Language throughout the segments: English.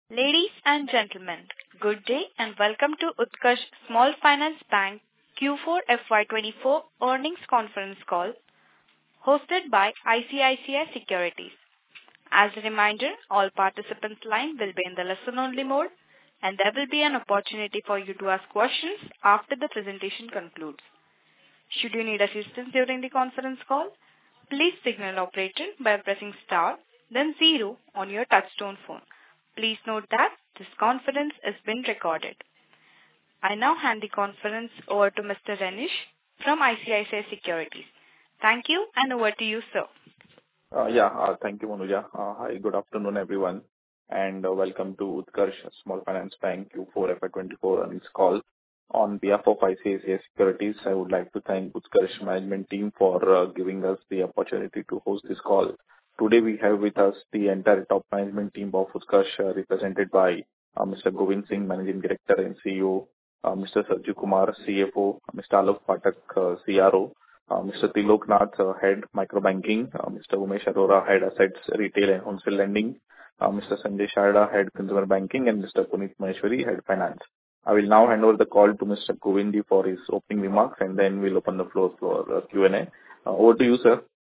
Ladies and gentlemen, good day and welcome to Utkarsh Small Finance Bank Q4 FY24 earnings conference call hosted by ICICI Securities. As a reminder, all participants' line will be in the listen-only mode and there will be an opportunity for you to ask questions after the presentation concludes. Should you need assistance during the conference call, please signal an operator by pressing star, then 0 on your touchtone phone. Please note that this conference is being recorded. I now hand the conference over to Mr. Renish from ICICI Securities. Thank you and over to you, sir. Thank you, Manuja. Hi, good afternoon, everyone, and welcome to Utkarsh Small Finance Bank Q4 FY24 earnings call. On behalf of ICICI Securities, I would like to thank Utkarsh management team for giving us the opportunity to host this call. Today we have with us the entire top management team of Utkarsh, represented by Mr. Govind Singh, Managing Director and CEO, Mr. Sarju Kumar, CFO, Mr. Alok Pathak, CRO, Mr. Tilok Nath, Head Microbanking, Mr. Umesh Arora, Head Assets, Retail and Wholesale Lending, Mr. Sanjay Sharda, Head Consumer Banking, and Mr. Puneet Maheshwari, Head Finance. I will now hand over the call to Mr. Govind for his opening remarks, and then we'll open the floor for Q&A. Over to you, sir.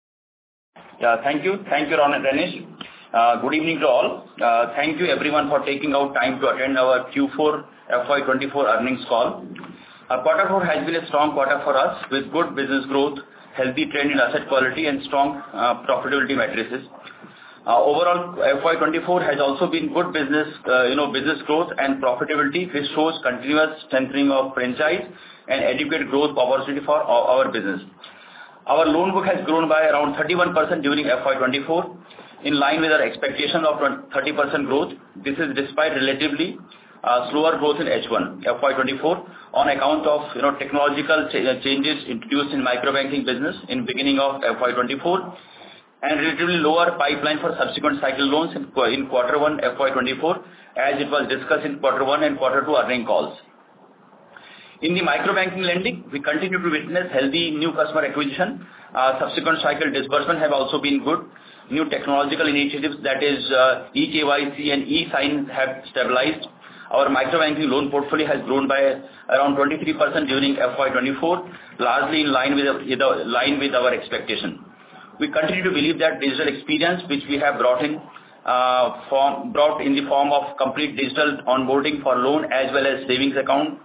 Thank you. Thank you, Ron and Renish. Good evening to all. Thank you everyone for taking out time to attend our Q4 FY24 earnings call. Quarter 4 has been a strong quarter for us with good business growth, healthy trend in asset quality and strong profitability matrices. Overall, FY24 has also been good business growth and profitability, which shows continuous strengthening of franchise and adequate growth opportunity for our business. Our loan book has grown by around 31% during FY24, in line with our expectation of 30% growth. This is despite relatively slower growth in H1 FY24 on account of technological changes introduced in microbanking business in beginning of FY24 and relatively lower pipeline for subsequent cycle loans in quarter 1 FY24, as it was discussed in quarter 1 and quarter 2 earnings calls. In the microbanking lending, we continue to witness healthy new customer acquisition. Subsequent cycle disbursement have also been good. New technological initiatives, that is eKYC and eSign, have stabilized. Our microbanking loan portfolio has grown by around 23% during FY24, largely in line with our expectation. We continue to believe that digital experience, which we have brought in the form of complete digital onboarding for loan as well as savings account,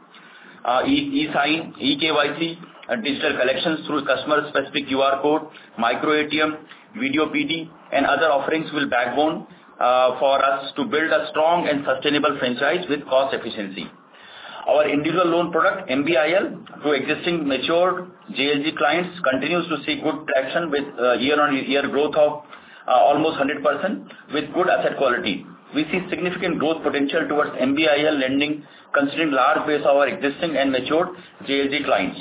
eSign, eKYC, digital collections through customer-specific QR code, micro ATM, video PD, and other offerings will backbone for us to build a strong and sustainable franchise with cost efficiency. Our individual loan product, MBIL, to existing matured JLG clients continues to see good traction with year-on-year growth of almost 100% with good asset quality. We see significant growth potential towards MBIL lending considering large base of our existing and matured JLG clients.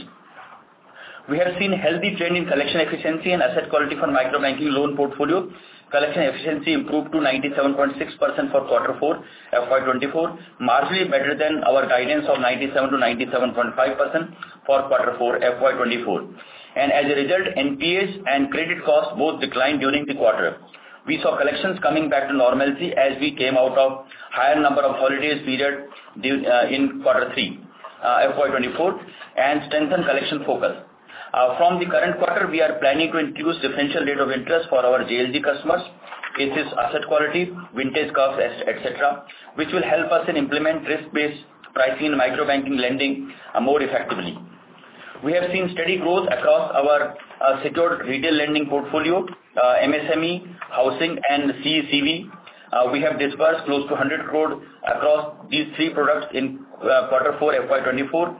We have seen healthy trend in collection efficiency and asset quality for microbanking loan portfolio. Collection efficiency improved to 97.6% for quarter 4 FY24, marginally better than our guidance of 97 to 97.5% for quarter 4 FY24. And as a result, NPAs and credit costs both declined during the quarter. We saw collections coming back to normalcy as we came out of higher number of holidays period in quarter 3 FY24 and strengthen collection focus. From the current quarter, we are planning to introduce differential rate of interest for our JLG customers, cases, asset quality, vintage curves, etc., which will help us in implement risk-based pricing in microbanking lending more effectively. We have seen steady growth across our secured retail lending portfolio, MSME, housing and CECV. We have disbursed close to 100 crore across these three products in quarter 4 FY24,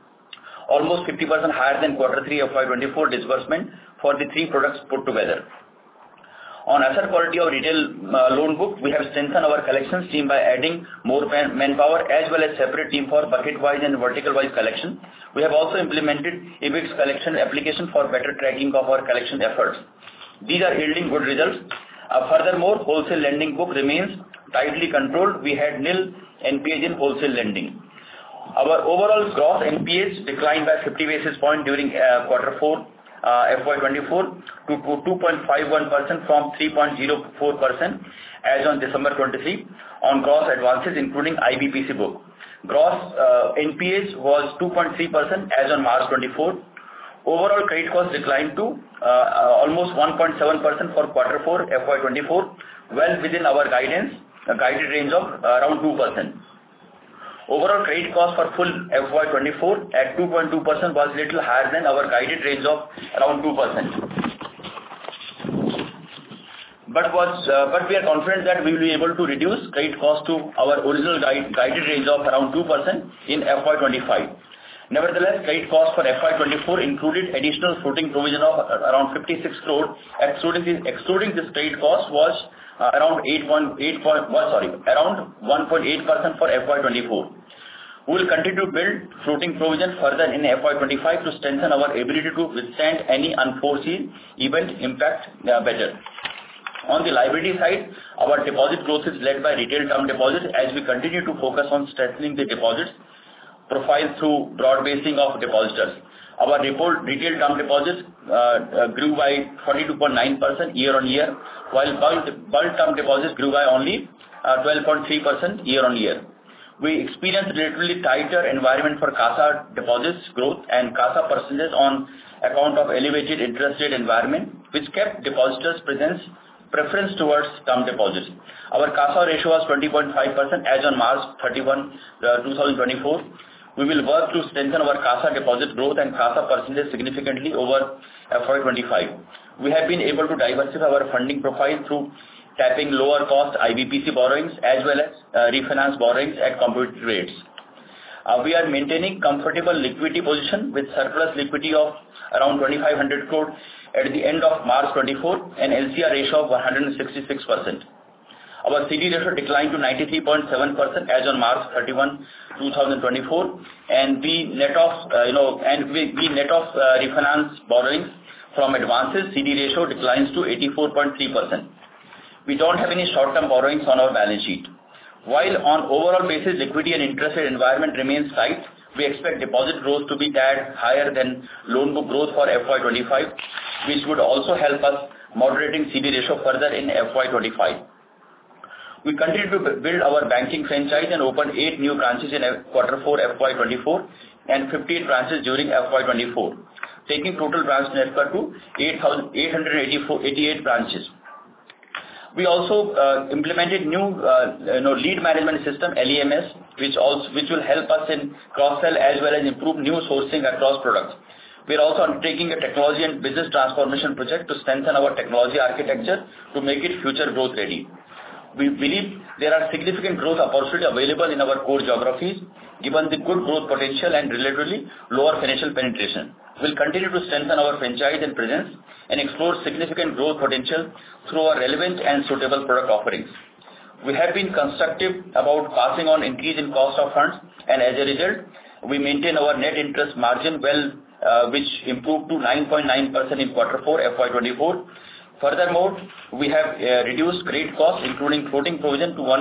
almost 50% higher than quarter 3 FY24 disbursement for the three products put together. On asset quality of retail loan book, we have strengthened our collections team by adding more manpower as well as separate team for bucket-wise and vertical-wise collection. We have also implemented EBIX collection application for better tracking of our collection efforts. These are yielding good results. Furthermore, wholesale lending book remains tightly controlled. We had nil NPAs in wholesale lending. Our overall gross NPAs declined by 50 basis points during quarter 4 FY24 to 2.51% from 3.04% as on December 23 on gross advances including IBPC book. Gross NPAs was 2.3% as on March 24. Overall credit cost declined to almost 1.7% for Q4 FY24, well within our guided range of around 2%. Overall credit cost for full FY24 at 2.2% was little higher than our guided range of around 2%. But we are confident that we will be able to reduce credit cost to our original guided range of around 2% in FY25. Nevertheless, credit cost for FY24 included additional floating provision of around 56 crore. Excluding this credit cost was around 1.8% for FY24. We will continue to build floating provision further in FY25 to strengthen our ability to withstand any unforeseen event impact better. On the liability side, our deposit growth is led by retail term deposits as we continue to focus on strengthening the deposits profile through broad basing of depositors. Our retail term deposits grew by 42.9% year on year, while bulk term deposits grew by only 12.3% year on year. We experienced relatively tighter environment for CASA deposits growth and CASA percentage on account of elevated interest rate environment, which kept depositors' preference towards term deposits. Our CASA ratio was 20.5% as on March 31, 2024. We will work to strengthen our CASA deposit growth and CASA percentage significantly over FY25. We have been able to diversify our funding profile through tapping lower cost IBPC borrowings as well as refinance borrowings at competitive rates. We are maintaining comfortable liquidity position with surplus liquidity of around 2,500 crore at the end of March 24 and LCR ratio of 166%. Our CD ratio declined to 93.7% as on March 31, 2024, and we net off refinance borrowings from advances. CD ratio declines to 84.3%. We don't have any short-term borrowings on our balance sheet. While on overall basis, liquidity and interest rate environment remains tight, we expect deposit growth to be tad higher than loan book growth for FY25, which would also help us moderating CD ratio further in FY25. We continue to build our banking franchise and opened 8 new branches in Q4 FY24 and 58 branches during FY24, taking total branch network to 888 branches. We also implemented new lead management system LEMS, which will help us in cross-sell as well as improve new sourcing across products. We are also undertaking a technology and business transformation project to strengthen our technology architecture to make it future growth ready. We believe there are significant growth opportunities available in our core geographies, given the good growth potential and relatively lower financial penetration. We will continue to strengthen our franchise and presence and explore significant growth potential through our relevant and suitable product offerings. We have been constructive about passing on increase in cost of funds, and as a result, we maintain our net interest margin which improved to 9.9% in Q4 FY24. Furthermore, we have reduced credit costs, including floating provision, to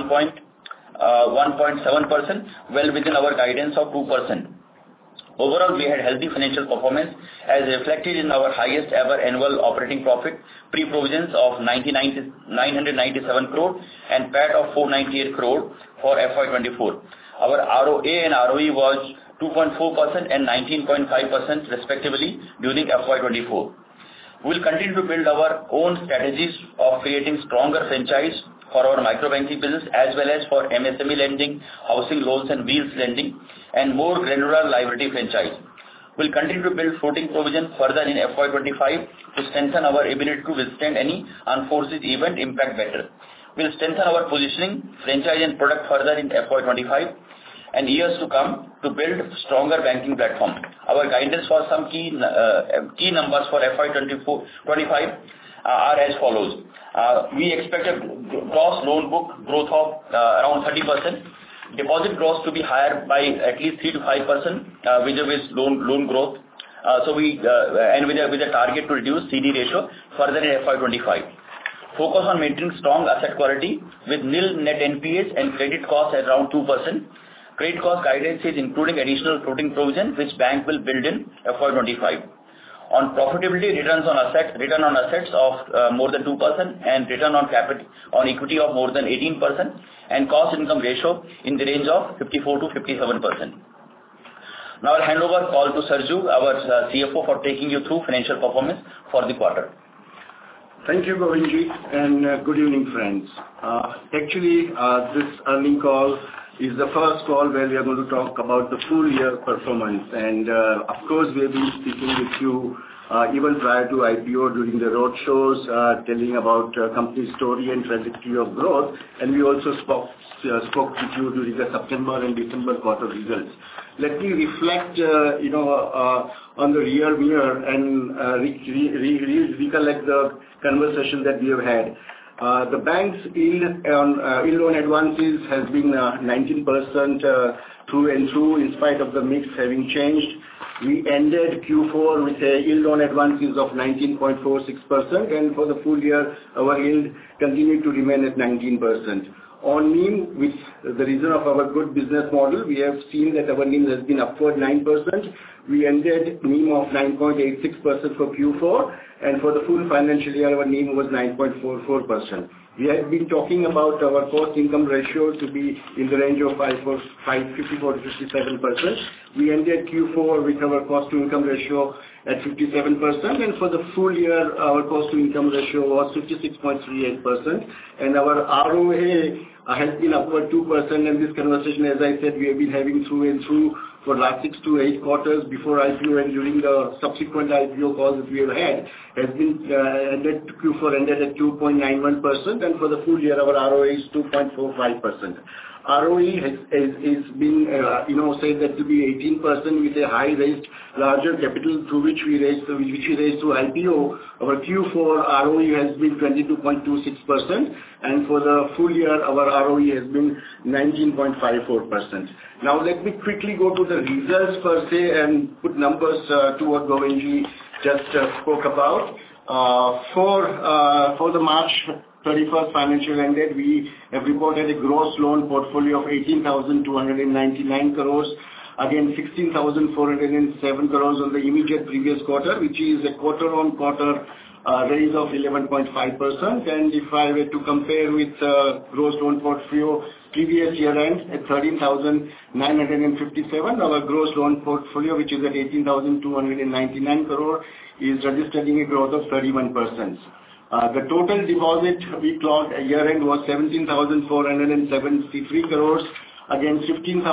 1.7%, well within our guidance of 2%. Overall, we had healthy financial performance as reflected in our highest ever annual operating profit, pre-provisions of 997 crore and PAT of 498 crore for FY24. Our ROA and ROE was 2.4% and 19.5% respectively during FY24. We will continue to build our own strategies of creating stronger franchise for our microbanking business as well as for MSME lending, housing loans and wheels lending, and more granular liability franchise. We will continue to build floating provision further in FY25 to strengthen our ability to withstand any unforeseen event impact better. We will strengthen our positioning, franchise and product further in FY25 and years to come to build stronger banking platform. Our guidance for some key numbers for FY25 are as follows. We expect a gross loan book growth of around 30%, deposit growth to be higher by at least 3 to 5% with loan growth. With a target to reduce CD ratio further in FY25. Focus on maintaining strong asset quality with nil net NPAs and credit costs at around 2%. Credit cost guidance is including additional floating provision which bank will build in FY25. On profitability, return on assets of more than 2% and return on equity of more than 18% and cost income ratio in the range of 54 to 57%. Now I'll hand over call to Sarju, our CFO, for taking you through financial performance for the quarter. Thank you, Govindji, and good evening, friends. This earnings call is the first call where we are going to talk about the full year performance. And of course, we have been speaking with you even prior to IPO during the road shows, telling about company story and trajectory of growth. And we also spoke with you during the September and December quarter results. Let me reflect, on the rear mirror and recollect the conversation that we have had. The bank's yield loan advances has been 19% through and through, in spite of the mix having changed. We ended Q4 with a yield loan advances of 19.46%, and for the full year, our yield continued to remain at 19%. On NIM, with the reason of our good business model, we have seen that our NIM has been upward 9%. We ended NIM of 9.86% for Q4, and for the full financial year, our NIM was 9.44%. We have been talking about our cost income ratio to be in the range of 54 to 57%. We ended Q4 with our cost to income ratio at 57%, and for the full year, our cost to income ratio was 56.38%, and our ROA has been upward 2%, and this conversation, as I said, we have been having through and through for last 6 to 8 quarters before IPO and during the subsequent IPO calls that we have had, has been Q4 ended at 2.91%, and for the full year, our ROA is 2.45%. ROE has been, said that to be 18% with a larger capital through which we raised through IPO. Our Q4 ROE has been 22.26%, and for the full year, our ROE has been 19.54%. Now, let me quickly go to the results per se and put numbers to what Govindji just spoke about. For the March 31st financial ended, we have reported a gross loan portfolio of 18,299 crores, again 16,407 crores on the immediate previous quarter, which is a quarter-on-quarter raise of 11.5%. And if I were to compare with gross loan portfolio previous year end at 13,957, our gross loan portfolio, which is at 18,299 crore, is registering a growth of 31%. The total deposit we clocked at year end was 17,473 crores, against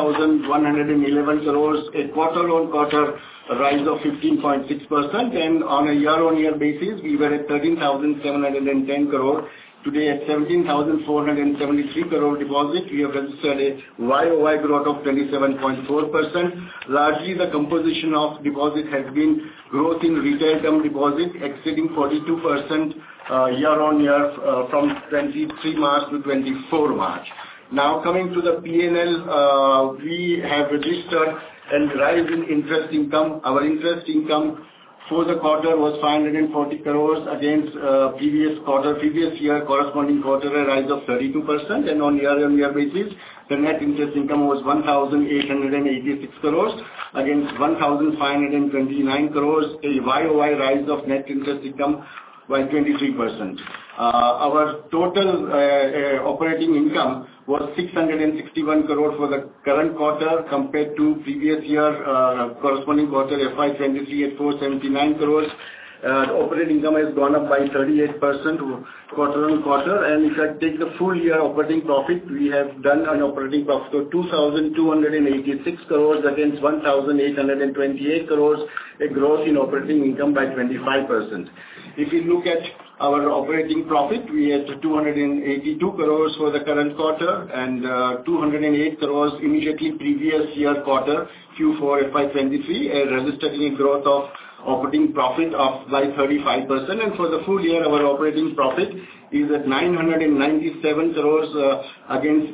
15,111 crores, a quarter-on-quarter rise of 15.6%, and on a year-on-year basis, we were at 13,710 crore. Today at 17,473 crore deposit, we have registered a YOY growth of 27.4%. Largely, the composition of deposit has been growth in retail term deposit exceeding 42% year-on-year from 23 March to 24 March. Now coming to the P&L, we have registered a rise in interest income. Our interest income for the quarter was 540 crores against previous year corresponding quarter, a rise of 32%, and on year-on-year basis, the net interest income was 1,886 crores against 1,529 crores, a YOY rise of net interest income by 23%. Our total operating income was 661 crore for the current quarter compared to previous year corresponding quarter FY23 at 479 crores. Operating income has gone up by 38% quarter-on-quarter, and if I take the full year operating profit, we have done an operating profit of 2,286 crores against 1,828 crores, a growth in operating income by 25%. If you look at our operating profit, we had 282 crores for the current quarter and 208 crores immediately previous year quarter, Q4 FY23, registering a growth of operating profit by 35%, and for the full year, our operating profit is at 997 crores against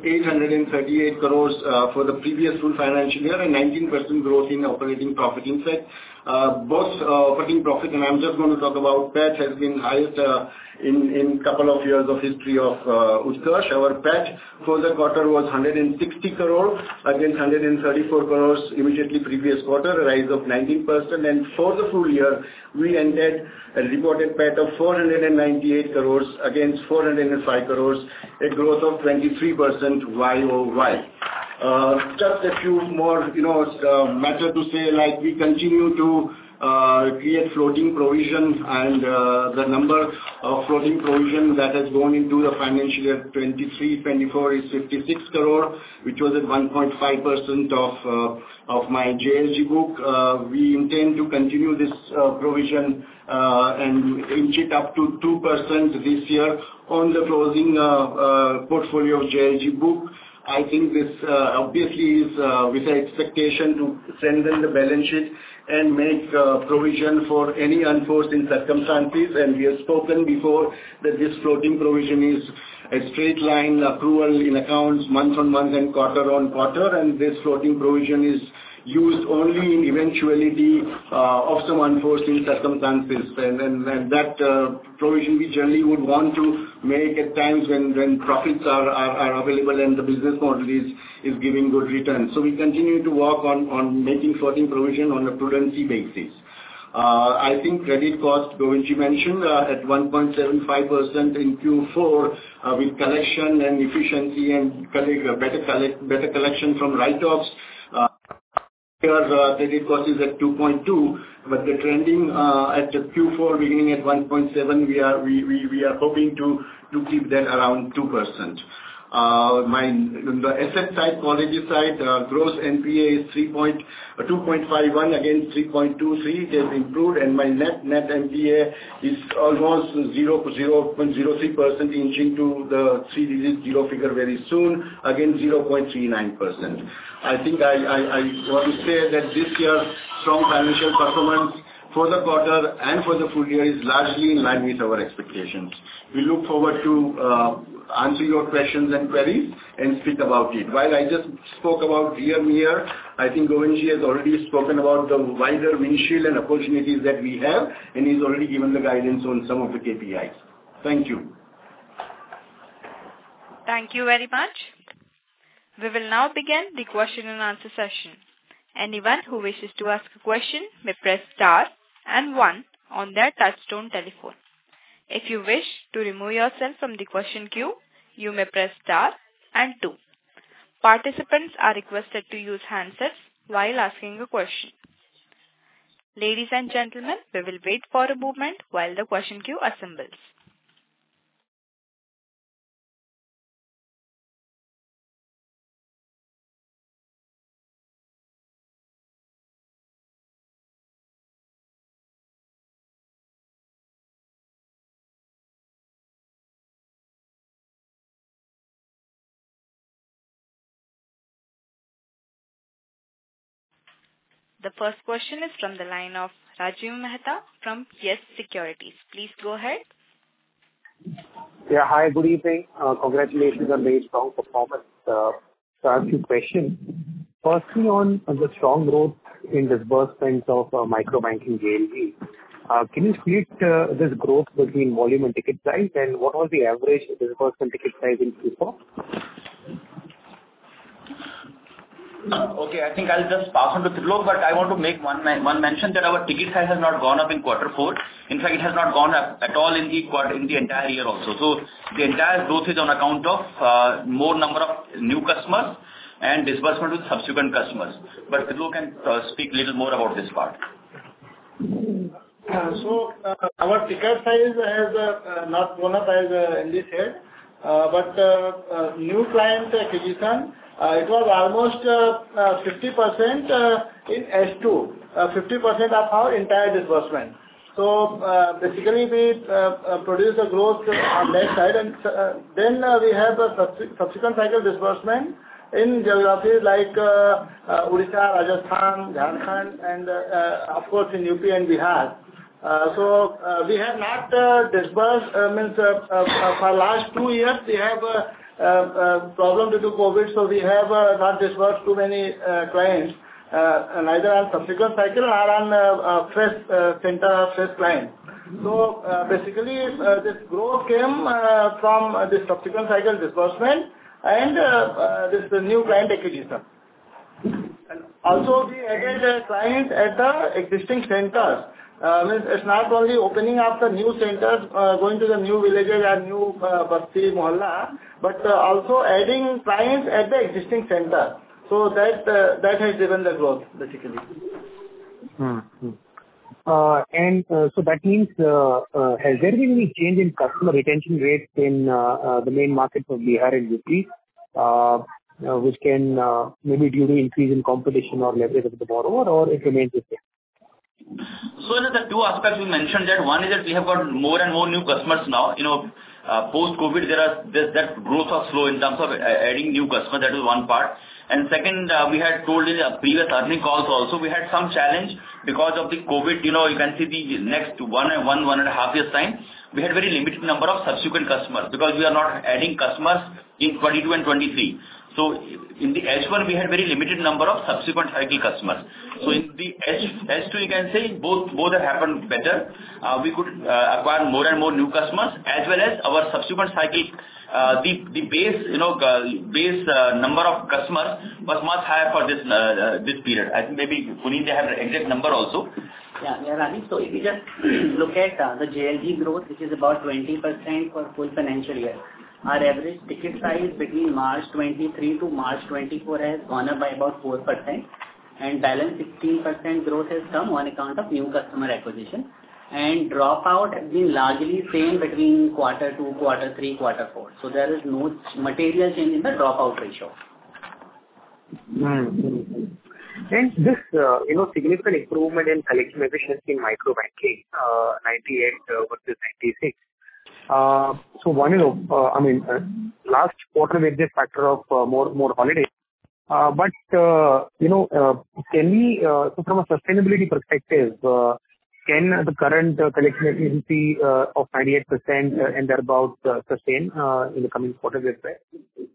838 crores for the previous full financial year, and 19% growth in operating profit. In fact, both operating profit, and I'm just going to talk about PAT, has been highest in couple of years of history of Utkarsh. Our PAT for the quarter was 160 crore against 134 crores immediately previous quarter, a rise of 19%. And for the full year, we ended a reported PAT of 498 crores against 405 crores, a growth of 23% YOY. Just a few more, matter to say, like we continue to create floating provision, and the number of floating provision that has gone into the financial year 23-24 is 56 crore, which was at 1.5% of my JLG book. We intend to continue this provision and inch it up to 2% this year on the closing portfolio of JLG book. I think this obviously is with an expectation to strengthen the balance sheet and make provision for any unforeseen circumstances. And we have spoken before that this floating provision is a straight line accrual in accounts month on month and quarter on quarter, and this floating provision is used only in eventuality of some unforeseen circumstances, and that provision we generally would want to make at times when profits are available and the business model is giving good returns. So we continue to work on making floating provision on a prudency basis. I think credit cost, Govindji mentioned, at 1.75% in Q4 with collection and efficiency and better collection from write-offs. Credit cost is at 2.2, but the trending at the Q4 beginning at 1.7, we are hoping to keep that around 2%. The asset side, quality side, gross NPA is 2.51 against 3.23. It has improved, and my net NPA is almost 0.03%, inching to the three-digit zero figure very soon, again 0.39%. I think I want to say that this year's strong financial performance for the quarter and for the full year is largely in line with our expectations. We look forward to answer your questions and queries and speak about it. While I just spoke about year-on-year, I think Govindji has already spoken about the wider windshield and opportunities that we have, and he's already given the guidance on some of the KPIs. Thank you. Thank you very much. We will now begin the question and answer session. Anyone who wishes to ask a question may press star and 1 on their touchtone telephone. If you wish to remove yourself from the question queue, you may press star and 2. Participants are requested to use handsets while asking a question. Ladies and gentlemen, we will wait for a moment while the question queue assembles. The first question is from the line of Rajiv Mehta from Yes Securities. Please go ahead. Yeah, hi, good evening. Congratulations on very strong performance. So I have a few questions. Firstly, on the strong growth in disbursements of micro banking JLG, can you split this growth between volume and ticket size, and what was the average disbursement ticket size in Q4? Okay, I think I'll just pass on to Trilok, but I want to make one mention that our ticket size has not gone up in quarter 4. In fact, it has not gone up at all in the entire year also. So the entire growth is on account of more number of new customers and disbursement with subsequent customers. But Trilok can speak a little more about this part. So our ticket size has not gone up as MD said, but new client acquisition, it was almost 50% in S2, 50% of our entire disbursement. So basically we produce a growth on that side, and then we have a subsequent cycle disbursement in geographies like Odisha, Rajasthan, Jharkhand, and of course in UP and Bihar. So we have not disbursed, for last 2 years we have problem due to COVID, so we have not disbursed too many clients. neither on subsequent cycle nor on fresh center or fresh client. So basically, this growth came from the subsequent cycle disbursement and this new client acquisition. And also, we added clients at the existing centers. Means it's not only opening up the new centers, going to the new villages and new basti mohalla, but also adding clients at the existing center. So that has driven the growth basically. So that means has there been any change in customer retention rates in the main markets of Bihar and UP, which can maybe due to increase in competition or leverage of the borrower, or it remains the same? So, the two aspects we mentioned, that one is that we have got more and more new customers now. Post-COVID, that growth was slow in terms of adding new customers. That is one part. And second, we had told in the previous earning calls also, we had some challenge because of the COVID. You can see the next one and a half years time, we had very limited number of subsequent customers because we are not adding customers in 22 and 23. So in the H1, we had very limited number of subsequent cycle customers. So in the H2, you can say both have happened better. We could acquire more and more new customers, as well as our subsequent cycle, the base number of customers was much higher for this period. I think maybe Puneet, they have the exact number also. Yeah, Rajesh. So if you just look at the JLG growth, which is about 20% for full financial year, our average ticket size between March 23 to March 24 has gone up by about 4%, and balance 16% growth has come on account of new customer acquisition. And dropout has been largely same between quarter 2, quarter 3, quarter 4. So there is no material change in the dropout ratio. And this, significant improvement in collection efficiency in micro banking, 98 versus 96. So one is, last quarter with this factor of more holidays. But can we, so from a sustainability perspective, can the current collection efficiency of 98% and thereabout sustain in the coming quarters as well?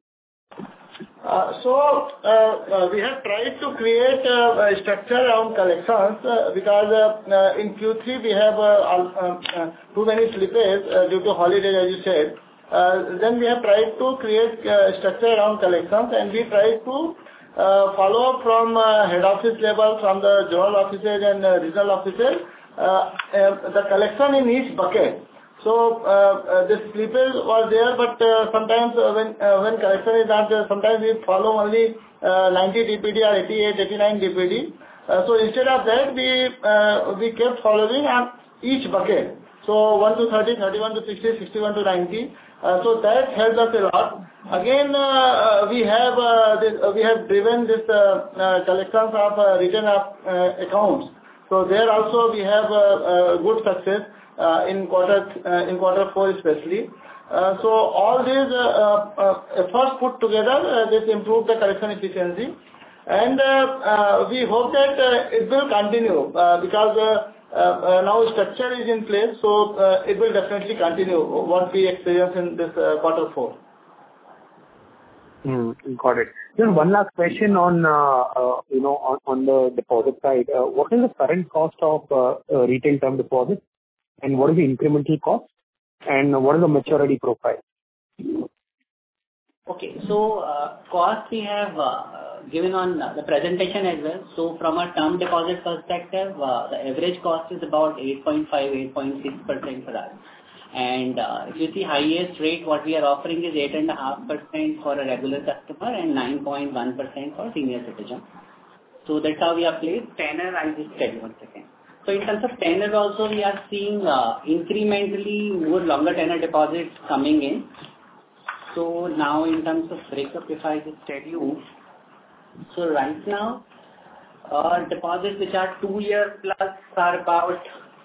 So we have tried to create a structure around collections because in Q3 we have too many slippages due to holidays, as you said. Then we have tried to create a structure around collections, and we tried to follow up from head office level, from the general offices and regional offices, the collection in each bucket. So the slippage was there, but sometimes when collection is not there, sometimes we follow only 90 DPD or 88, 89 DPD. So instead of that, we kept following on each bucket. So 1 to 30, 31 to 60, 61 to 90. So that helps us a lot. Again, we have driven this collections of written accounts. So there also we have good success. In quarter 4 especially. So all these efforts put together, this improved the collection efficiency, and we hope that it will continue because now structure is in place, so it will definitely continue what we experience in this quarter 4. Got it. Just one last question on on the deposit side. What is the current cost of retail term deposits? And what is the incremental cost? And what is the maturity profile? Okay, so cost we have given on the presentation as well. So from a term deposit perspective, the average cost is about 8.5, 8.6% for us. And if you see highest rate, what we are offering is 8.5% for a regular customer and 9.1% for senior citizen. So that's how we are placed. Tenor, I'll just tell you 1 second. So in terms of tenor also, we are seeing incrementally more longer tenor deposits coming in. So now in terms of breakup, if I just tell you, so right now, our deposits which are 2 years plus are about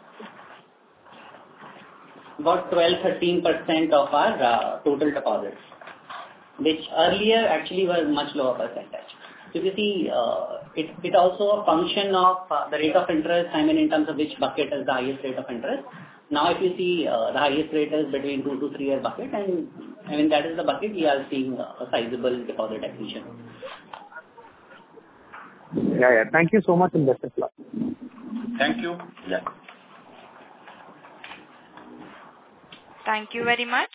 12-13% of our total deposits, which earlier actually was much lower percentage. So you see, it also a function of the rate of interest, in terms of which bucket is the highest rate of interest. Now if you see, the highest rate is between 2 to 3 year bucket, and that is the bucket we are seeing a sizable deposit acquisition. Yeah. Thank you so much and best of luck. Thank you. Yeah. Thank you very much.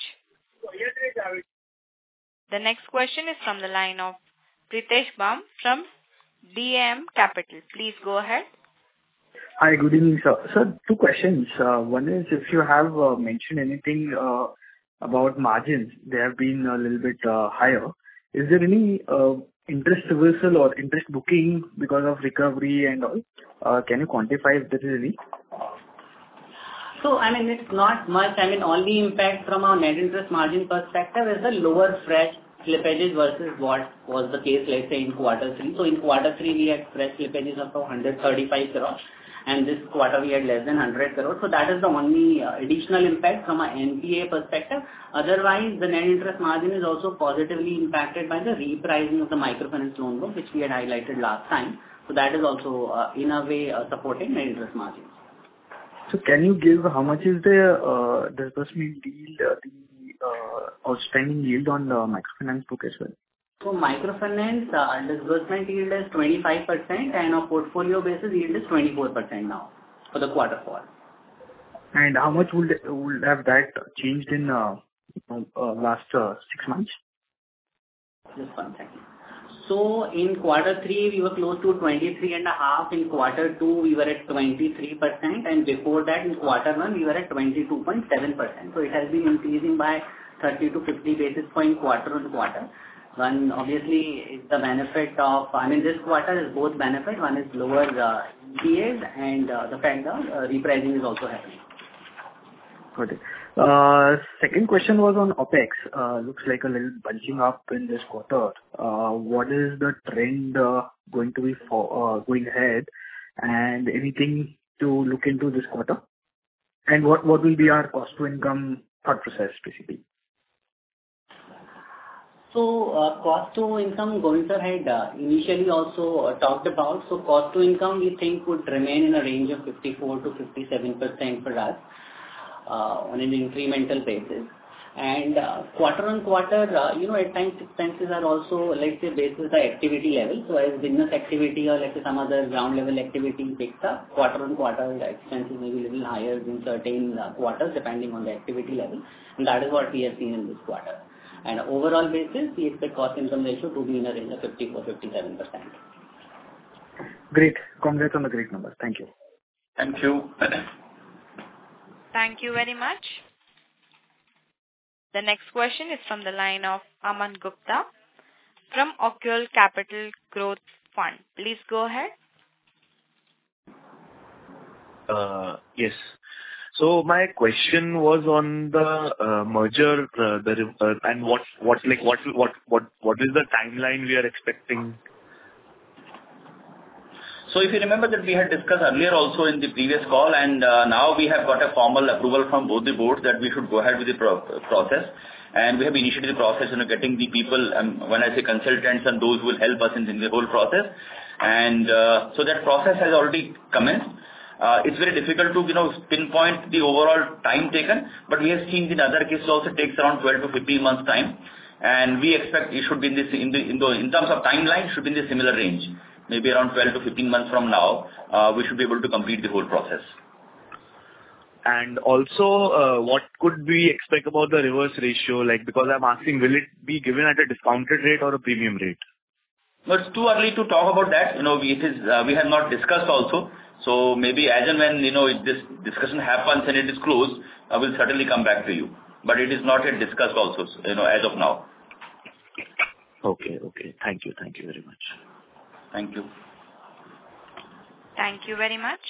The next question is from the line of Pritesh Bam from DAM Capital. Please go ahead. Hi, good evening, sir. Sir, two questions. One is if you have mentioned anything about margins, they have been a little bit higher. Is there any interest reversal or interest booking because of recovery and all? Can you quantify if there is any? So, it's not much. Only impact from our net interest margin perspective is the lower fresh slippages versus what was the case, let's say, in quarter 3. So, in quarter 3, we had fresh slippages of 135 crores, and this quarter we had less than 100 crores. So, that is the only additional impact from an NPA perspective. Otherwise, the net interest margin is also positively impacted by the repricing of the microfinance loan book, which we had highlighted last time. So, that is also, in a way, supporting net interest margins. So can you give how much is the disbursement yield, the outstanding yield on the microfinance book as well? So microfinance disbursement yield is 25% and our portfolio basis yield is 24% now for the quarter 4. And how much would have that changed in last 6 months? Just 1 second. So in quarter 3 we were close to 23.5. In quarter 2 we were at 23%, and before that in quarter 1 we were at 22.7%. So it has been increasing by 30 to 50 basis point quarter on quarter. One obviously is the benefit of, this quarter is both benefit. One is lower NPAs and the fact that repricing is also happening. Got it. Second question was on OPEX. Looks like a little bunching up in this quarter. What is the trend going to be for going ahead, and anything to look into this quarter? And what will be our cost to income thought process basically? So cost to income, Govind sir had initially also talked about. So cost to income we think would remain in a range of 54 to 57% for us on an incremental basis. And quarter on quarter, at times expenses are also, let's say, based on the activity level. So as business activity or let's say some other ground level activity picks up, quarter on quarter the expenses may be a little higher in certain quarters depending on the activity level. And that is what we have seen in this quarter. And overall basis, we expect cost income ratio to be in a range of 54-57%. Great. Congrats on the great numbers. Thank you. Thank you. Thank you very much. The next question is from the line of Aman Gupta from Oculus Capital Growth Fund. Please go ahead. Yes. So my question was on the merger, and what is the timeline we are expecting? So if you remember that we had discussed earlier also in the previous call, and now we have got a formal approval from both the boards that we should go ahead with the process, and we have initiated the process getting the people, when I say consultants and those who will help us in the whole process, and so that process has already commenced. It's very difficult to pinpoint the overall time taken, but we have seen in other cases also takes around 12 to 15 months time, and we expect it should be in terms of timeline should be in the similar range. Maybe around 12 to 15 months from now, we should be able to complete the whole process. And also, what could we expect about the reverse ratio? Because I'm asking, will it be given at a discounted rate or a premium rate? No, it's too early to talk about that. We have not discussed also. So maybe as and when this discussion happens and it is closed, I will certainly come back to you. But it is not yet discussed also, as of now. Okay. Thank you very much. Thank you. Thank you very much.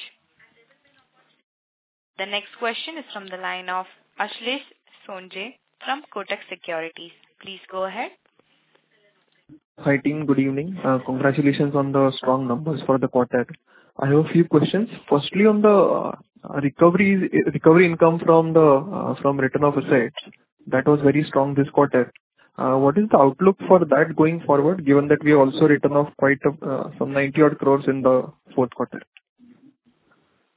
The next question is from the line of Ashlesh Sonje from Kotak Securities. Please go ahead. Hi team, good evening. Congratulations on the strong numbers for the quarter. I have a few questions. Firstly, on the recovery income from return of assets, that was very strong this quarter. What is the outlook for that going forward, given that we also written off quite some 90 odd crores in the fourth quarter?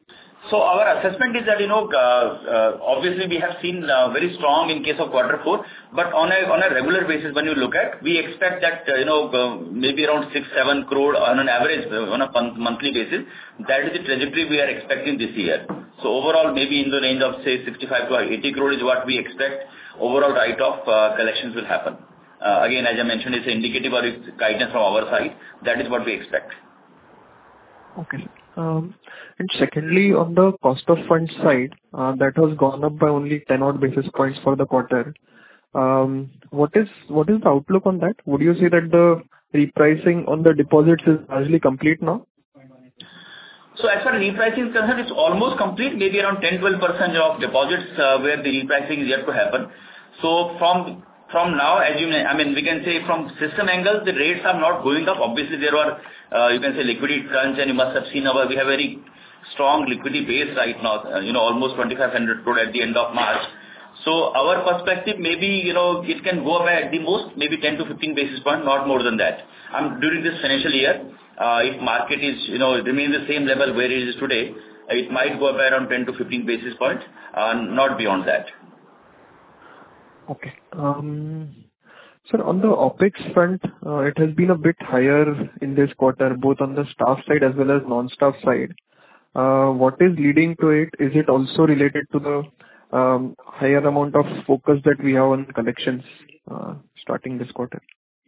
So our assessment is that, obviously we have seen very strong in case of quarter four, but on a regular basis, when you look at, we expect that, maybe around 6-7 crore on an average on a monthly basis. That is the trajectory we are expecting this year. So overall, maybe in the range of, say, 65 to 80 crore is what we expect overall write-off collections will happen. Again, as I mentioned, it's indicative or it's guidance from our side. That is what we expect. Okay. And secondly, on the cost of funds side, that has gone up by only 10 odd basis points for the quarter. What is the outlook on that? Would you say that the repricing on the deposits is largely complete now? So as far as repricing is concerned, it's almost complete, maybe around 10-12% of deposits where the repricing is yet to happen. So from now, as we can say from system angle, the rates are not going up. Obviously, there are, you can say liquidity crunch, and you must have seen we have very strong liquidity base right now, almost 2,500 crore at the end of March. So our perspective, maybe, it can go up at the most, maybe 10 to 15 basis points, not more than that. During this financial year, if market is, remains the same level where it is today, it might go up by around 10 to 15 basis points, not beyond that. Okay. Sir, on the OpEx front, it has been a bit higher in this quarter, both on the staff side as well as non-staff side. What is leading to it? Is it also related to the higher amount of focus that we have on collections starting this quarter?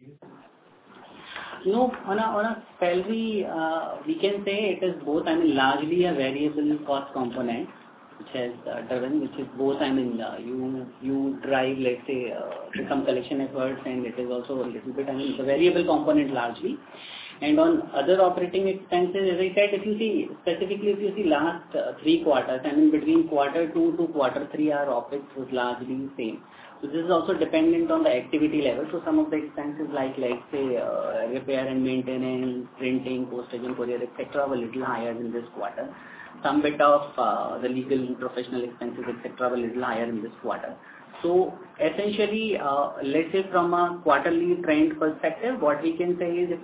No, on a salary, we can say it is both, largely a variable cost component, which has driven, which is both, you drive, let's say, some collection efforts, and it is also a little bit, it's a variable component largely. And on other operating expenses, as I said, if you see last 3 quarters, between quarter 2 to quarter 3, our OpEx was largely same. So this is also dependent on the activity level. So some of the expenses like, let's say, repair and maintenance, printing, postage and courier, etc., were a little higher in this quarter. Some bit of the legal and professional expenses, etc., were a little higher in this quarter. So essentially, let's say from a quarterly trend perspective, what we can say is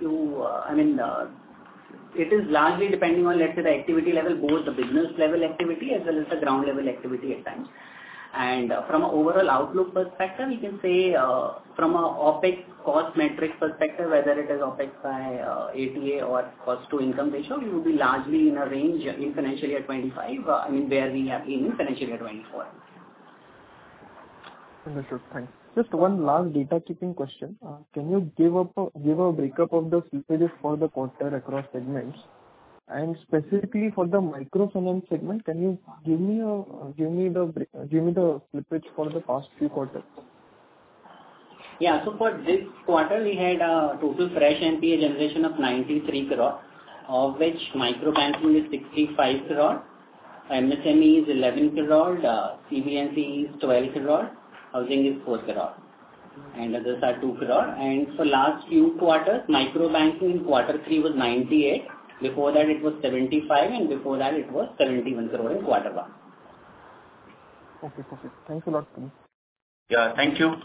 it is largely depending on, let's say, the activity level, both the business level activity as well as the ground level activity at times. And from an overall outlook perspective, we can say from a OpEx cost metrics perspective, whether it is OpEx by ATA or cost to income ratio, we will be largely in a range in financial year 25, where we have been in financial year 24. Understood. Thanks. Just one last data keeping question. Can you give a breakup of the slippages for the quarter across segments? And specifically for the microfinance segment, can you give me the slippage for the past few quarters? Yeah. So for this quarter, we had a total fresh NPA generation of 93 crore, of which microbanking is 65 crore, MSME is 11 crore, CBNC is 12 crore, housing is 4 crore, and others are 2 crore. And for last few quarters, microbanking in quarter 3 was 98. Before that it was 75, and before that it was 71 crore in quarter 1. Okay, perfect. Thanks a lot. Yeah, thank you.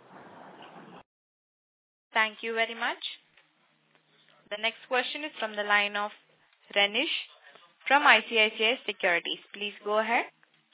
Thank you very much. The next question is from the line of Renish from ICICI Securities. Please go ahead.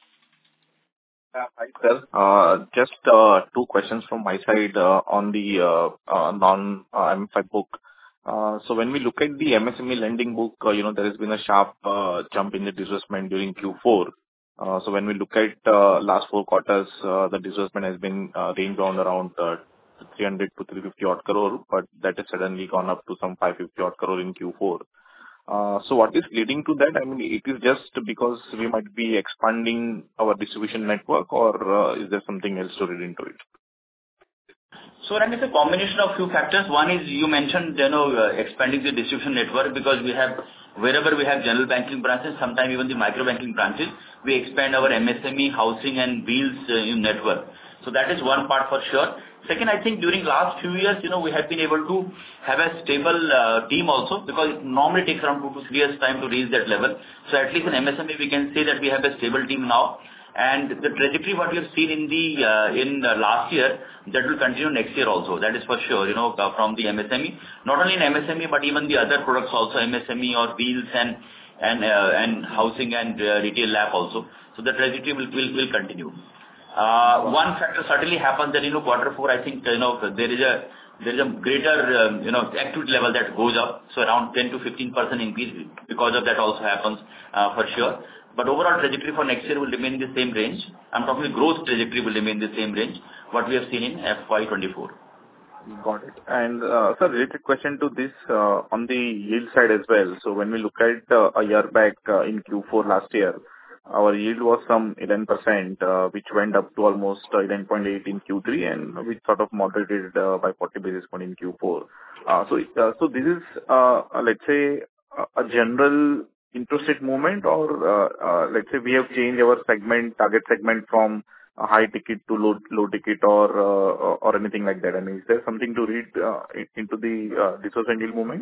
Hi, sir. Just 2 questions from my side on the non-MFI book. So when we look at the MSME lending book, there has been a sharp jump in the disbursement during Q4. So when we look at last 4 quarters, the disbursement has been range bound around 300 to 350 odd crore, but that has suddenly gone up to some 550 odd crore in Q4. So what is leading to that? It is just because we might be expanding our distribution network, or is there something else to read into it? So that is a combination of few factors. One is you mentioned, expanding the distribution network, because wherever we have general banking branches, sometimes even the micro banking branches, we expand our MSME, housing and wheels network. So that is one part for sure. Second, I think during last few years, we have been able to have a stable team also, because it normally takes around 2 to 3 years time to reach that level. So at least in MSME, we can say that we have a stable team now. And the trajectory what we have seen in last year, that will continue next year also. That is for sure, from the MSME. Not only in MSME, but even the other products also, MSME or wheels and and housing and retail LAP also. So the trajectory will continue. One factor certainly happens that, quarter four, I think, there is a greater, activity level that goes up. So around 10 to 15% increase because of that also happens, for sure. But overall trajectory for next year will remain in the same range. I'm talking growth trajectory will remain in the same range, what we have seen in FY24. Got it. And, sir, related question to this, on the yield side as well. So when we look at a year back, in Q4 last year, our yield was some 11%, which went up to almost 11.8 in Q3, and which sort of moderated by 40 basis points in Q4. So this is, let's say, a general interest rate movement, or let's say we have changed our target segment from a high ticket to low ticket, or anything like that. I mean, is there something to read into the disbursement yield movement?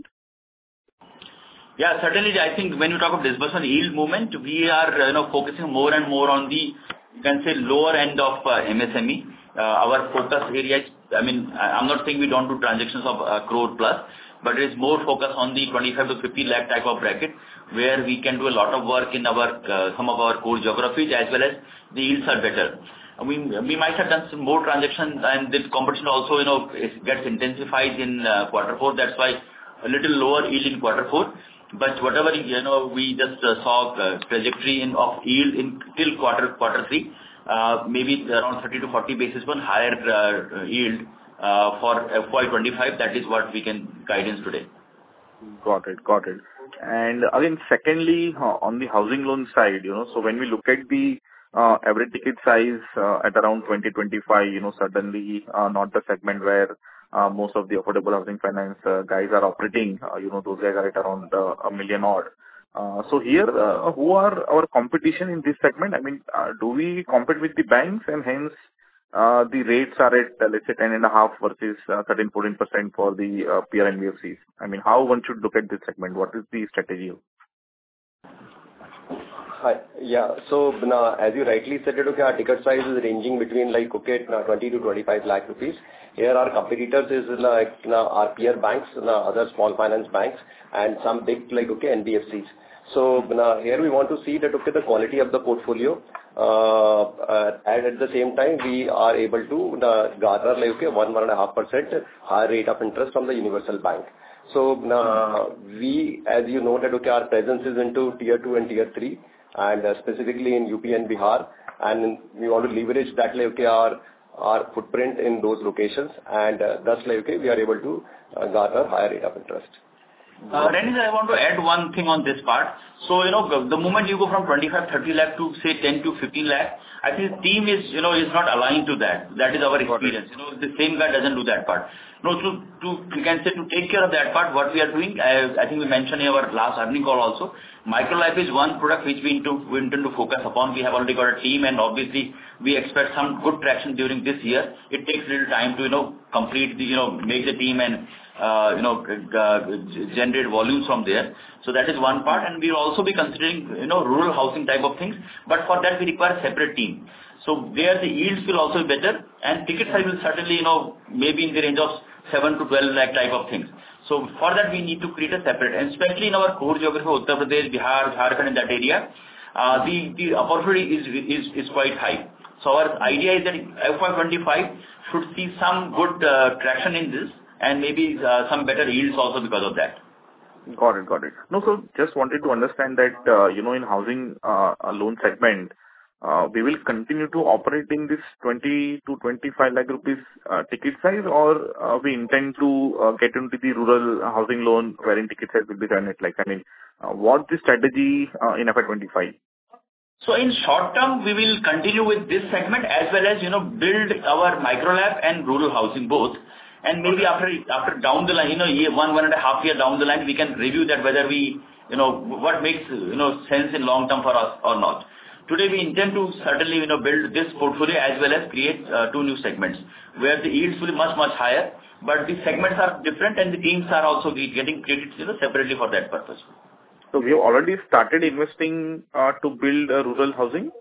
Yeah, certainly. I think when you talk of disbursement yield movement, we are focusing more and more on the, you can say, lower end of MSME. Our focus area is, I mean, I'm not saying we don't do transactions of crore plus, but it is more focused on the 25 to 50 lakh type of bracket, where we can do a lot of work in our some of our core geographies, as well as the yields are better. I mean, we might have done some more transactions, and this competition also, it gets intensified in quarter four. That's why a little lower yield in quarter four. But whatever, we just saw trajectory of yield till quarter three, maybe around 30 to 40 basis points higher yield for FY25. That is what we can guidance today. Got it. And again, secondly, on the housing loan side, so when we look at the average ticket size at around 20-25, suddenly not the segment where most of the affordable housing finance guys are operating. Those guys are at around a million odd. So here, who are our competition in this segment? I mean, do we compete with the banks, and hence the rates are at, let's say, 10.5 versus 13-14% for the peer NBFCs? I mean, how one should look at this segment? What is the strategy? Hi. Yeah. So, as you rightly said, our ticket size is ranging between 20 to 25 lakh rupees. Here our competitors is our peer banks, other small finance banks, and some big NBFCs. So here we want to see that the quality of the portfolio, and at the same time we are able to garner 1.5% higher rate of interest from the universal bank. So we, as you know, that our presence is into tier 2 and tier 3, and specifically in UP and Bihar, and we want to leverage that our footprint in those locations, and thus we are able to garner higher rate of interest. Renish, I want to add one thing on this part. So, the moment you go from 25, 30 lakh to say 10 to 15 lakh, I think the team is, is not aligned to that. That is our experience. The same guy doesn't do that part. No, you can say to take care of that part, what we are doing, I think we mentioned in our last earning call also, Micro Life is one product which we intend to focus upon. We have already got a team, and obviously we expect some good traction during this year. It takes a little time to, complete the, make the team and, generate volumes from there. So that is one part, and we will also be considering, rural housing type of things, but for that we require a separate team. So there the yields will also be better, and ticket size will certainly, maybe in the range of 7 to 12 lakh type of things. So for that we need to create a separate, and especially in our core geography, Uttar Pradesh, Bihar, Jharkhand, in that area, the opportunity is quite high. So our idea is that FY25 should see some good traction in this, and maybe some better yields also because of that. Got it. No, so just wanted to understand that, in housing loan segment, we will continue to operate in this 20 to 25 lakh rupees ticket size, or we intend to get into the rural housing loan wherein ticket size will be 10 lakhs. I mean, what's the strategy in FY25? So in short term, we will continue with this segment as well as, build our Micro LAP and rural housing both. And maybe after down the line, year 1.5 year down the line, we can review that whether we, what makes, sense in long term for us or not. Today we intend to certainly, build this portfolio as well as create 2 new segments where the yields will be much, much higher, but the segments are different and the teams are also getting created, separately for that purpose. So we have already started investing to build rural housing?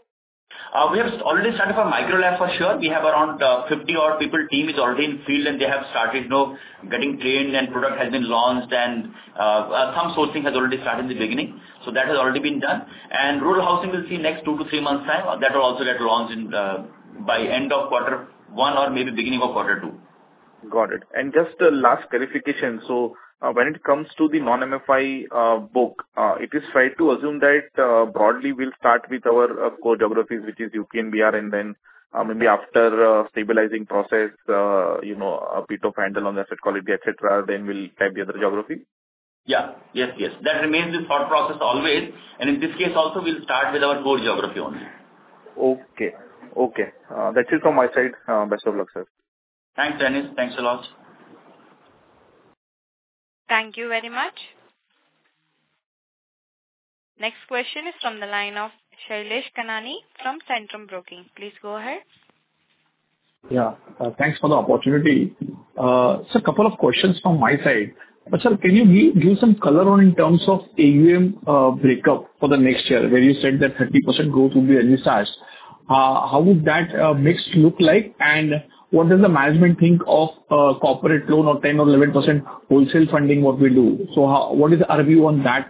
We have already started for Micro LAP for sure. We have around 50 odd people. Team is already in field and they have started, getting trained and product has been launched and some sourcing has already started in the beginning. So that has already been done. And rural housing will see next 2 to 3 months time. That will also get launched in by end of quarter 1 or maybe beginning of quarter 2. Got it. And just a last clarification. So when it comes to the non-MFI book, it is fair to assume that broadly we'll start with our core geographies, which is UP and BR, and then maybe after stabilizing process, a bit of handle on the asset quality, etc., then we'll type the other geography? Yeah. Yes. That remains the thought process always. And in this case also, we'll start with our core geography only. Okay. That's it from my side. Best of luck, sir. Thanks, Dennis. Thanks a lot. Thank you very much. Next question is from the line of Shailesh Kanani from Centrum Broking. Please go ahead. Yeah. Thanks for the opportunity. So a couple of questions from my side. But sir, can you give some color on in terms of AUM breakup for the next year, where you said that 30% growth will be envisaged? How would that mix look like? And what does the management think of corporate loan or 10 or 11% wholesale funding, what we do? So what is our view on that?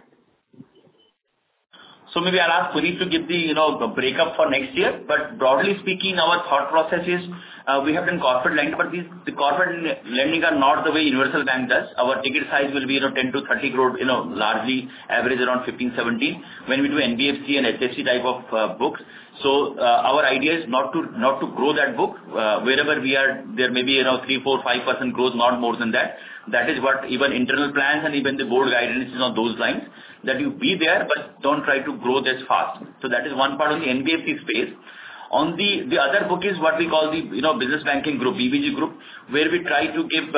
So maybe I'll ask Puneet to give the breakup for next year. But broadly speaking, our thought process is we have done corporate lending, but the corporate lending are not the way Universal Bank does. Our ticket size will be 10 to 30 crore, largely average around 15, 17 when we do NBFC and HFC type of books. So our idea is not to grow that book. Wherever we are, there may be 3, 4, 5% growth, not more than that. That is what even internal plans and even the board guidance is on those lines, that you be there, but don't try to grow this fast. So that is one part of the NBFC space. On the other book is what we call the business banking group, BBG group, where we try to give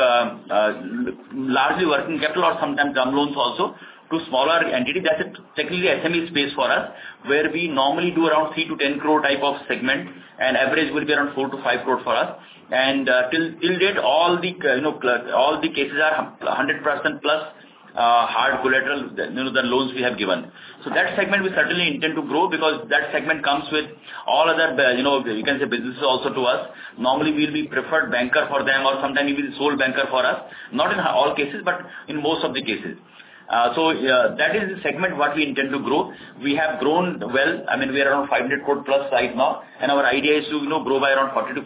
largely working capital or sometimes term loans also to smaller entities. That's technically SME space for us, where we normally do around 3 to 10 crore type of segment, and average will be around 4 to 5 crore for us. And till date, all the cases are 100% plus hard collateral, the loans we have given. So that segment we certainly intend to grow, because that segment comes with all other, you can say businesses also to us. Normally we'll be preferred banker for them, or sometimes we'll be the sole banker for us. Not in all cases, but in most of the cases. So that is the segment what we intend to grow. We have grown well. I mean, we are around 500 crore plus right now, and our idea is to grow by around 40 to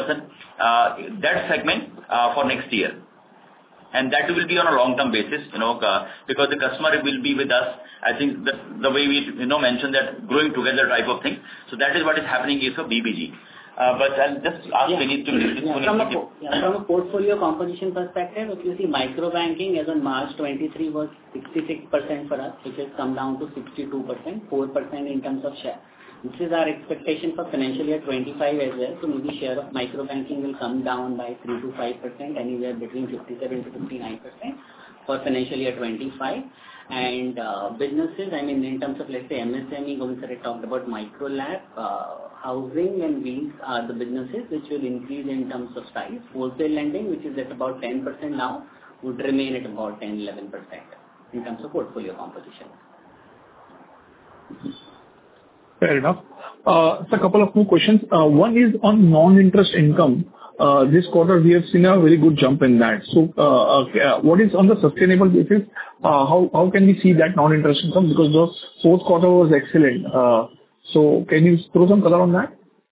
50% that segment for next year. And that will be on a long-term basis, because the customer will be with us. I think the way we mentioned that growing together type of thing. So that is what is happening here for BBG. But I'll just ask Puneet to... From a portfolio composition perspective, if you see micro banking as on March 23 was 66% for us, which has come down to 62%, 4% in terms of share. This is our expectation for financial year 25 as well. So maybe share of micro banking will come down by 3 to 5%, anywhere between 57 to 59% for financial year 25. And businesses, I mean, in terms of, let's say, MSME, Govind sir talked about Micro LAP, housing and wheels are the businesses which will increase in terms of size. Wholesale lending, which is at about 10% now, would remain at about 10-11% in terms of portfolio composition. Fair enough. So a couple of more questions. One is on non-interest income. This quarter we have seen a very good jump in that. So what is on the sustainable basis? How can we see that non-interest income? Because the fourth quarter was excellent. So can you throw some color on that?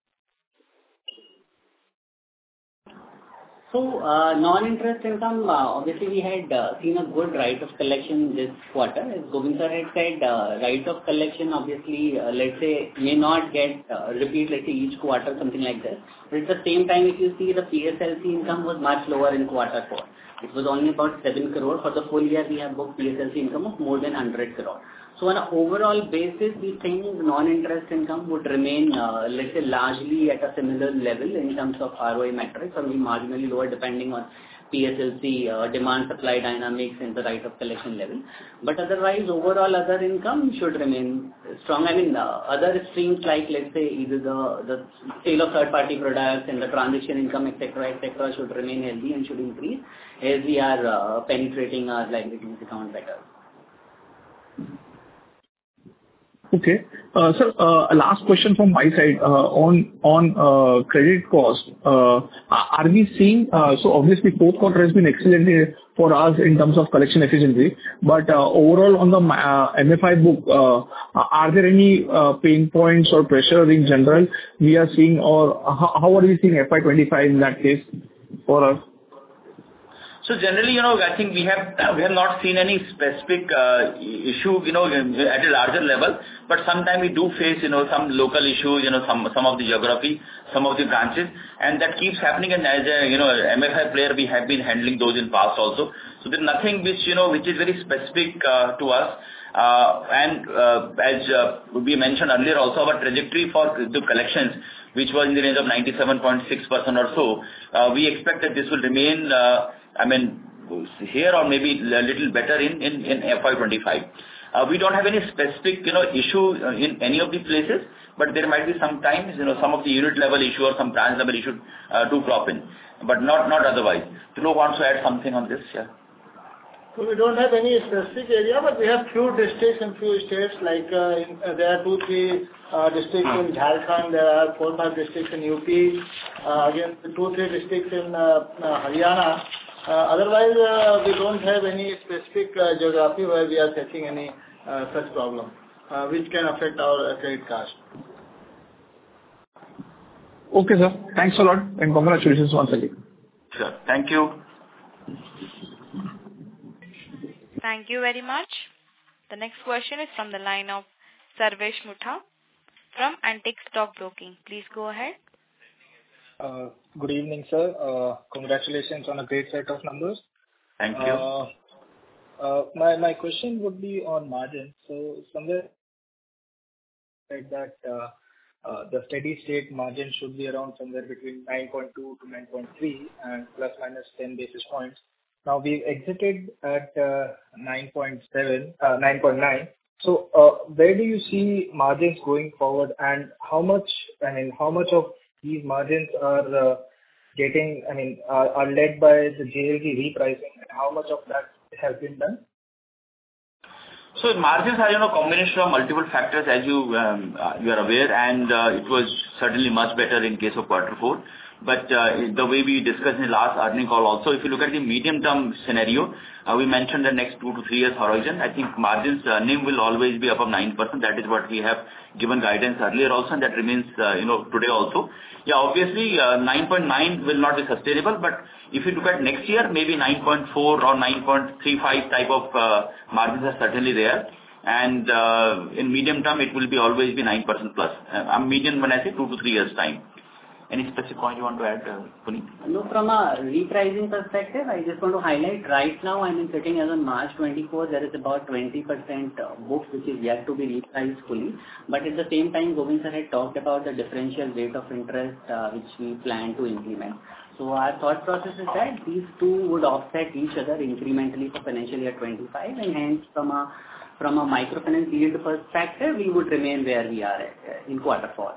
So non-interest income, obviously we had seen a good rate of collection this quarter. As Govind sir had said, rate of collection obviously, let's say, may not get repeat, let's say, each quarter, something like this. But at the same time, if you see the PSLC income was much lower in quarter 4. It was only about 7 crore. For the full year, we have booked PSLC income of more than 100 crore. So on an overall basis, we think non-interest income would remain, let's say, largely at a similar level in terms of ROI metrics, or maybe marginally lower depending on PSLC, demand-supply dynamics and the rate of collection level. But otherwise, overall other income should remain strong. I mean, other streams like, let's say, either the sale of third-party products and the transaction income, etc., should remain healthy and should increase as we are penetrating our liabilities account better. Okay. Sir, last question from my side. On credit cost, are we seeing... So obviously, fourth quarter has been excellent for us in terms of collection efficiency, but overall on the MFI book, are there any pain points or pressure in general we are seeing, or how are we seeing FY 25 in that case for us? So generally, I think we have not seen any specific issue, at a larger level, but sometimes we do face, some local issues, some of the geography, some of the branches, and that keeps happening. And as a, MFI player, we have been handling those in past also. So there's nothing which is very specific to us. As we mentioned earlier also, our trajectory for the collections, which was in the range of 97.6% or so, we expect that this will remain, here or maybe a little better in FY 25. We don't have any specific, issue in any of the places, but there might be sometimes, some of the unit level issue or some branch level issue do crop in, but not otherwise. Dhruv wants to add something on this, yeah. So we don't have any specific area, but we have few districts and few states, like there are 2-3 districts in Jharkhand, there are 4-5 districts in UP, again 2-3 districts in Haryana. Otherwise, we don't have any specific geography where we are facing any such problem, which can affect our credit cost. Okay, sir. Thanks a lot, and congratulations once again. Sure. Thank you. Thank you very much. The next question is from the line of Sarvesh Mutha from Antique Stock Broking. Please go ahead. Good evening, sir. Congratulations on a great set of numbers. Thank you. My question would be on margin. So somewhere said that the steady state margin should be around somewhere between 9.2 to 9.3 and plus minus 10 basis points. Now we exited at 9.9. So where do you see margins going forward, and how much of these margins are are led by the JLG repricing, and how much of that has been done? So margins are, combination of multiple factors, as you are aware, and it was certainly much better in case of quarter 4. But the way we discussed in the last earnings call also, if you look at the medium-term scenario, we mentioned the next 2 to 3 years horizon. I think margins, NIM will always be above 9%. That is what we have given guidance earlier also, and that remains, today also. Yeah, obviously, 9.9 will not be sustainable, but if you look at next year, maybe 9.4 or 9.35 type of margins are certainly there. And in medium term, it will be always be 9% plus. Medium when I say 2 to 3 years time. Any specific point you want to add, Puneet? No, from a repricing perspective, I just want to highlight right now, sitting as on March 24, there is about 20% book which is yet to be repriced fully. But at the same time, Govind sir had talked about the differential rate of interest which we plan to implement. So our thought process is that these two would offset each other incrementally for financial year 25, and hence from a microfinance yield perspective, we would remain where we are at, in quarter 4.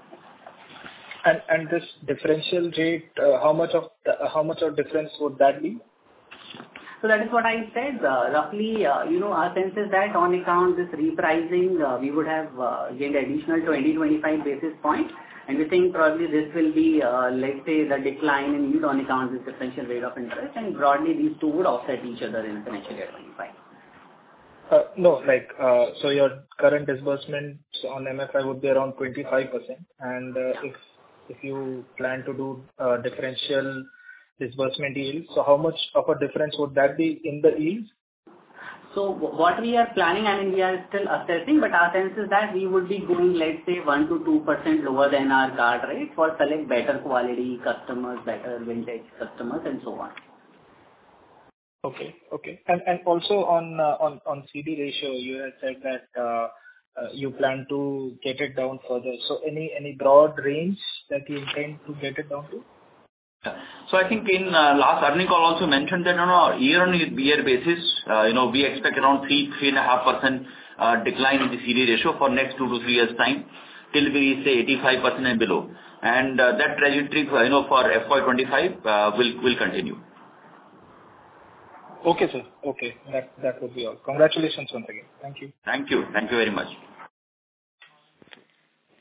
And this differential rate, how much of difference would that be? So that is what I said. Roughly, our sense is that on account this repricing, we would have gained additional 20-25 basis points, and we think probably this will be, let's say, the decline in yield on account of this differential rate of interest, and broadly these two would offset each other in financial year 25. No, so your current disbursements on MFI would be around 25%, and if you plan to do differential disbursement yields, so how much of a difference would that be in the yields? So what we are planning, we are still assessing, but our sense is that we would be going, let's say, 1 to 2% lower than our guard rate for select better quality customers, better vintage customers, and so on. Okay. And also on CD ratio, you had said that you plan to get it down further. So any broad range that you intend to get it down to? So I think in last earnings call also mentioned that on a year-on-year basis, we expect around 3.5% decline in the CD ratio for next 2 to 3 years time till we say 85% and below. And that trajectory, for FY25 will continue. Okay, sir. Okay, that would be all. Congratulations once again. Thank you. Thank you very much.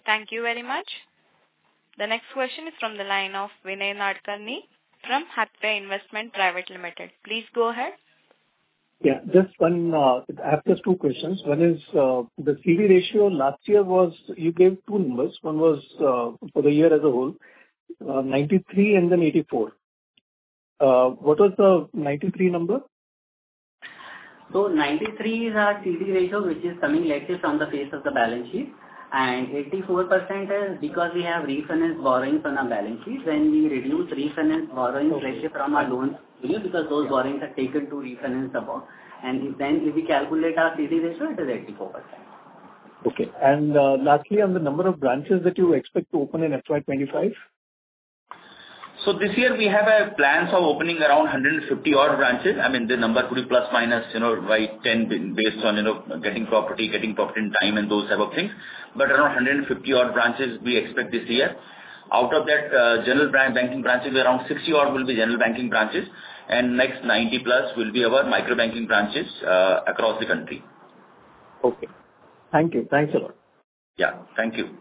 Thank you very much. The next question is from the line of Vinay Nadkarni from Hathway Investment Private Limited. Please go ahead. Yeah, just one. I have just two questions. One is the CD ratio last year was, you gave two numbers. One was for the year as a whole, 93 and then 84. What was the 93 number? So 93 is our CD ratio, which is coming, let's say, from the face of the balance sheet. And 84% is because we have refinance borrowings on our balance sheet. When we reduce refinance borrowings, let's say, from our loans, because those borrowings are taken to refinance the bond. And if we calculate our CD ratio, it is 84%. Okay. And lastly, on the number of branches that you expect to open in FY25? So this year we have plans of opening around 150 odd branches. I mean, the number could be plus minus, by 10 based on, getting property in time and those type of things. But around 150 odd branches we expect this year. Out of that, general banking branches, around 60 odd will be general banking branches, and next 90 plus will be our micro banking branches across the country. Okay. Thank you. Thanks a lot. Yeah. Thank you.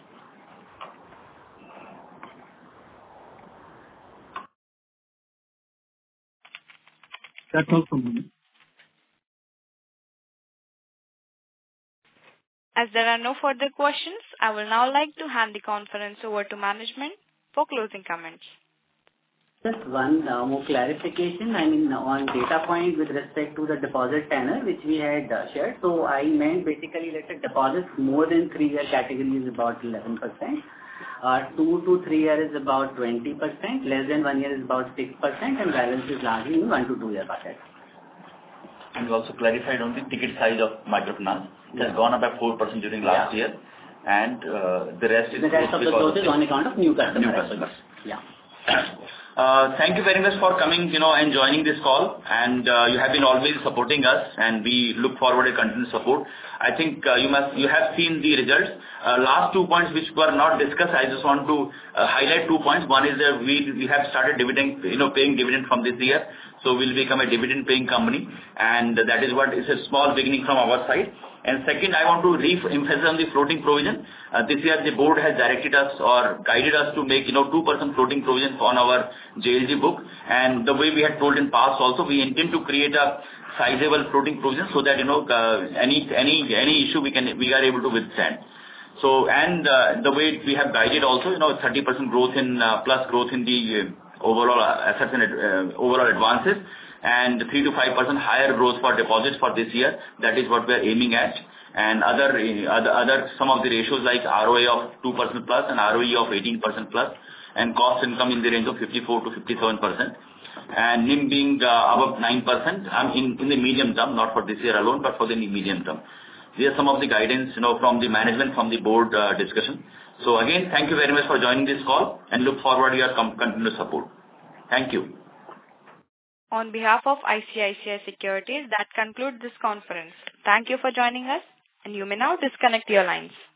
That's all from me. As there are no further questions, I will now like to hand the conference over to management for closing comments. Just one more clarification. I mean, on data point with respect to the deposit tenor, which we had shared. So I meant basically, let's say, deposits more than 3-year category is about 11%. 2 to 3 years is about 20%. Less than 1 year is about 6%. And balance is largely in 1 to 2 year bucket. And we also clarified on the ticket size of microfinance. It has gone up by 4% during last year. And the rest is... The rest of the growth is on account of new customers. Yeah. Thank you very much for coming, and joining this call. And you have been always supporting us, and we look forward to continued support. I think you have seen the results. Last 2 points which were not discussed, I just want to highlight 2 points. One is that we have started dividend, paying dividend from this year. So we'll become a dividend paying company, and that is what is a small beginning from our side. And second, I want to re-emphasize on the floating provision. This year the board has directed us or guided us to make 2% floating provision on our JLG book. And the way we had told in past also, we intend to create a sizable floating provision so that any issue we are able to withstand. So, and the way we have guided also, 30% growth in plus growth in the overall assets and overall advances, and 3 to 5% higher growth for deposits for this year. That is what we are aiming at. And other some of the ratios like ROA of 2% plus and ROE of 18% plus, and cost income in the range of 54 to 57%, and NIM being above 9% in the medium term, not for this year alone, but for the medium term. These are some of the guidance, from the management, from the board discussion. So again, thank you very much for joining this call, and look forward to your continued support. Thank you. On behalf of ICICI Securities, that concludes this conference. Thank you for joining us, and you may now disconnect your lines.